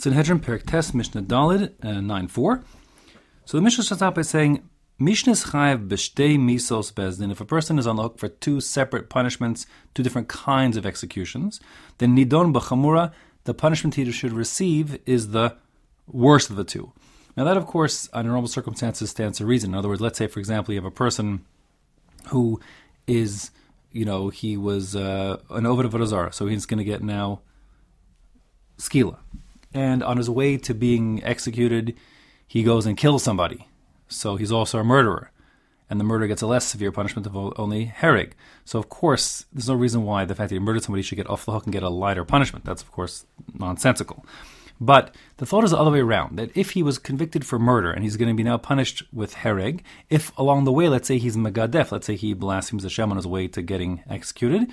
Sanhedrin Perek Tes Mishnah Dalid 9:4. So the Mishnah starts out by saying, Mishnis Chayev B'Shtei Misos Bezdin. If a person is on the hook for two separate punishments, two different kinds of executions, then Nidon B'Chamura, the punishment he should receive is the worst of the two. Now that, of course, under normal circumstances stands to reason. In other words, let's say, for example, you have a person who is, he was an Oved Avodah Zarah, so he's going to get now skila. And on his way to being executed, he goes and kills somebody. So he's also a murderer. And the murder gets a less severe punishment of only hereg. So, of course, there's no reason why the fact that he murdered somebody should get off the hook and get a lighter punishment. That's, of course, nonsensical. But the thought is the other way around, that if he was convicted for murder and he's going to be now punished with hereg, if along the way, let's say he's megadef, let's say he blasphemes Hashem on his way to getting executed,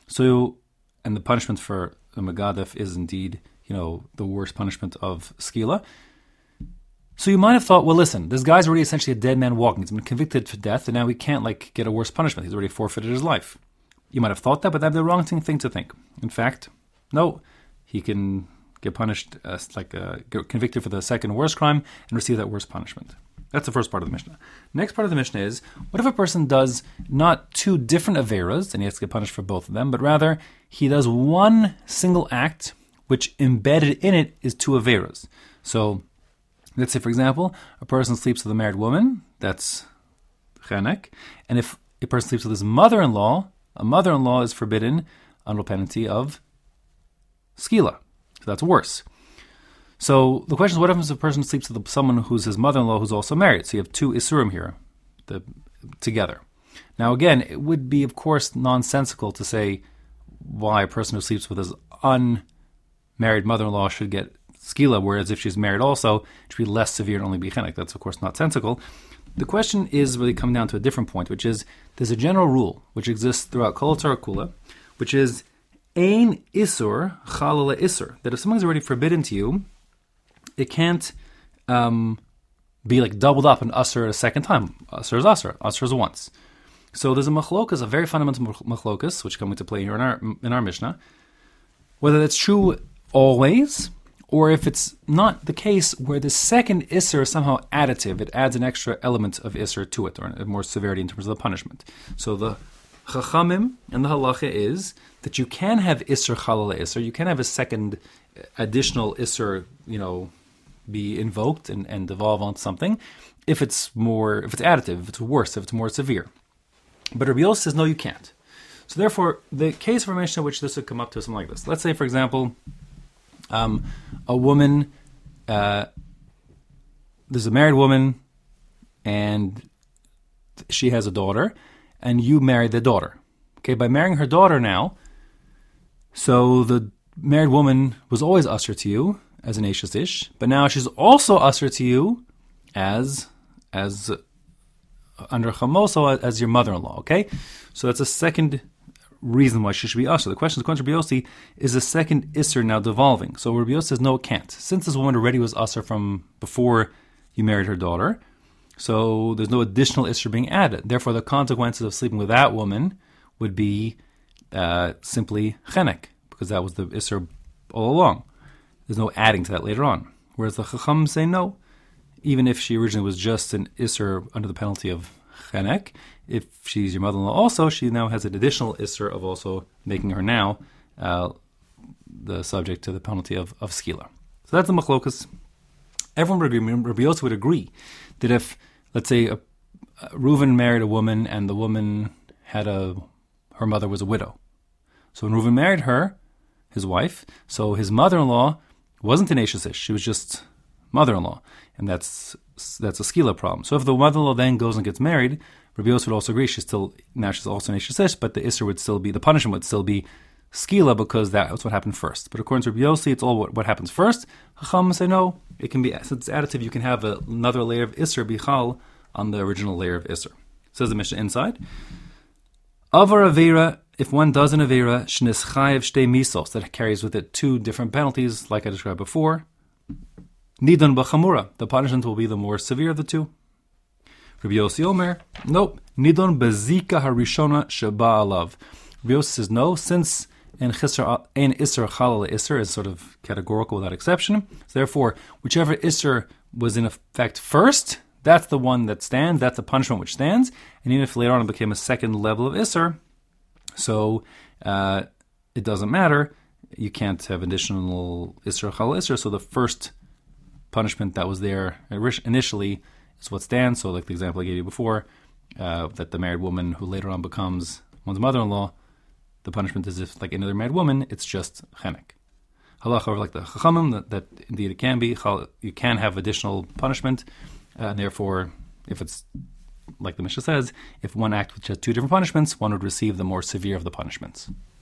and the punishment for the megadef is indeed, the worst punishment of skila. So you might have thought, well, listen, this guy's already essentially a dead man walking. He's been convicted for death, and now he can't get a worse punishment. He's already forfeited his life. You might have thought that, but that'd be the wrong thing to think. In fact, no, he can get punished, get convicted for the second worst crime and receive that worst punishment. That's the first part of the Mishnah. Next part of the Mishnah is, what if a person does not two different averas, and he has to get punished for both of them, but rather he does one single act, which embedded in it is two averas. So, let's say, for example, a person sleeps with a married woman, that's chenek, and if a person sleeps with his mother-in-law, a mother-in-law is forbidden under penalty of skila. So that's worse. So the question is, what happens if a person sleeps with someone who's his mother-in-law who's also married? So you have two isurim here together. Now again, it would be, of course, nonsensical to say why a person who sleeps with his unmarried mother-in-law should get skila, whereas if she's married also, it should be less severe and only be chenek. That's, of course, not sensical. The question is really coming down to a different point, which is, there's a general rule which exists throughout Kol Torah Kula, which is Ein Isur Chalala Isur, that if something's already forbidden to you, it can't be doubled up and usur a second time. Usur is usur. Usur is once. So there's a machlokas, a very fundamental machlokas, which come into play here in our Mishnah, whether that's true always, or if it's not the case where the second isur is somehow additive. It adds an extra element of isur to it, or more severity in terms of the punishment. So the Chachamim and the halacha is that you can have isur chalala isur, you can have a second additional isur, be invoked and devolve onto something if it's additive, if it's worse, if it's more severe. But Rabbi Yosef says, no, you can't. So therefore, the case for Mishnah which this would come up to is something like this. Let's say, for example, a woman, there's a married woman, and she has a daughter, and you married the daughter. Okay, by marrying her daughter now, so the married woman was always usher to you as an Eishes Ish, but now she's also usher to you as under Chamoso as your mother-in-law. Okay, so that's a second reason why she should be usher. The question is, according to Rabbi Yossi, is the second isser now devolving? So Rabbi Yossi says, no, it can't. Since this woman already was usher from before you married her daughter, so there's no additional isser being added. Therefore, the consequences of sleeping with that woman would be simply chenek, because that was the isser all along. There's no adding to that later on. Whereas the Chacham say no, even if she originally was just an isser under the penalty of chenek, if she's your mother-in-law also, she now has an additional isser of also making her now the subject to the penalty of skila. So that's the machlokas. Everyone would agree, Rabbi Yosef would agree, that if, let's say, Reuven married a woman and the woman had her mother was a widow. So when Reuven married her, his wife, so his mother-in-law wasn't an Eishes Ish, she was just mother-in-law. And that's a skila problem. So if the mother-in-law then goes and gets married, Rabbi Yosef would also agree she's also an Eishes Ish, but the isser would still be, the punishment would still be skila, because that's what happened first. But according to Rabbi Yossi, it's all what happens first. Chacham say no, it can be, since it's additive, you can have another layer of isser bichal on the original layer of isser. Says the Mishnah inside. Avar avera, if one does an avera, shnis chayev shtei misos, that carries with it two different penalties, like I described before. Nidon b'chamura, the punishment will be the more severe of the two. Rabbi Yossi Omer, nope. Nidon bezika harishona sheba alav. Rabbi Yossi says no, since and ein Isser Chalal Isser is sort of categorical without exception. So therefore, whichever Isser was in effect first, that's the one that stands, that's the punishment which stands. And even if later on it became a second level of Isser, so it doesn't matter. You can't have additional Isser Chalal Isser. So the first punishment that was there initially is what stands. So like the example I gave you before, that the married woman who later on becomes one's mother-in-law, the punishment is if like another married woman, it's just chenek. Halacha, or like the chachamim, that indeed it can be. You can have additional punishment, and therefore, if it's like the Mishnah says, if one act which has two different punishments, one would receive the more severe of the punishments.